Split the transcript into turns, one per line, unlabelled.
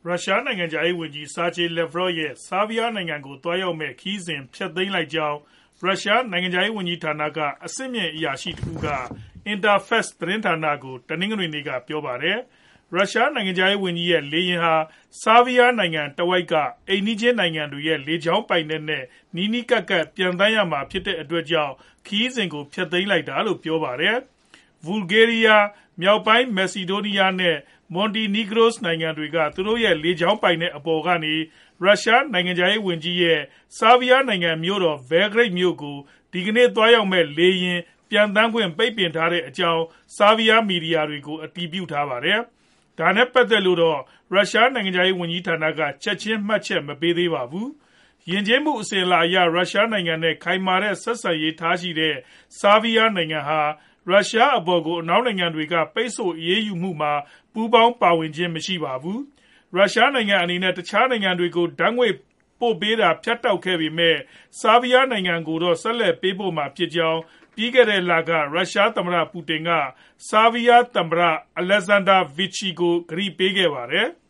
ရုရှားနိုင်ငံခြားရေးဝန်ကြီး Sergey Lavrov ရဲ့ ဆားဘီးယားနိုင်ငံကို သွားရောက်မယ့် ခရီးစဉ်ဖျက်သိမ်းလိုက်ကြောင်း ရုရှားနိုင်ငံခြားရေးဝန်ကြီးဌာနက အဆင့်မြင့်အရာရှိတဦးက Interfax သတင်းဌာနကို တနင်္ဂနွေနေ့က ပြောပါတယ်။ ရုရှားနိုင်ငံခြားရေးဝန်ကြီးရဲ့ လေယာဉ်ဟာ ဆားဘီးယားနိုင်ငံတဝိုက်က အိမ်နီးချင်းနိုင်ငံတွေရဲ့ လေကြောင်းပိုင်နက်နဲ့ နီးနီးကပ်ကပ် ပျံသန်းရမှာဖြစ်တဲ့အတွက်ကြောင့် ခရီးစဉ်ကို ဖျက်သိမ်းလိုက်တာလို့ ပြောပါတယ်။ ဘူလ်ဂေးရီးယား၊ မြောက်ပိုင်း Macedonia နဲ့ Montenegro နိုင်ငံတွေက သူတို့ရဲ့ လေကြောင်းပိုင်နက်အပေါ်ကနေ ရုရှားနိုင်ငံခြားရေးဝန်ကြီးရဲ့ ဆားဘီးယားနိုင်ငံမြို့တော် Belgrade မြို့ကို ဒီကနေ့ သွားရောက်မယ့် လေယာဉ်ပျံသန်းခွင့် ပိတ်ပင်ထားတဲ့အကြောင်း ဆားဘီးယား မီဒီယာတွေကို အတည်ပြုထားပါတယ်။ ဒါနဲ့ပတ်သက်လို့တော့ ရုရှားနိုင်ငံခြားရေးဝန်ကြီးဌာနက ချက်ခြင်းမှတ်ချက်မပေးသေးပါဘူး။ ယဉ်ကျေးမှုအစဉ်အလာအရ ရုရှားနိုင်ငံနဲ့ ခိုင်မာတဲ့ဆက်ဆံရေးထားရှိတဲ့ ဆားဘီးယားနိုင်ငံဟာ ရုရှားအပေါ်ကို အနောက်နိုင်ငံတွေက ပိတ်ဆို့အရေးယူမှုမှာ ပူးပေါင်းပါဝင်ခြင်းမရှိပါဘူး။ ရုရှားနိုင်ငံအနေနဲ့ တခြားနိုင်ငံတွေကို ဓါတ်ငွေ့ပို့ပေးတာ ဖြတ်တောက်ခဲ့ပေမဲ့ ဆားဘီးယားနိုင်ငံကိုတော့ ဆက်လက်ပေးပို့မှာဖြစ်ကြောင်း ပြီးခဲ့တဲ့လက ရုရှားသမ္မတ ပူတင်က ဆားဘီးယားသမ္မတ Alexander Vucic ကို ကတိပေးခဲ့ပါတယ်။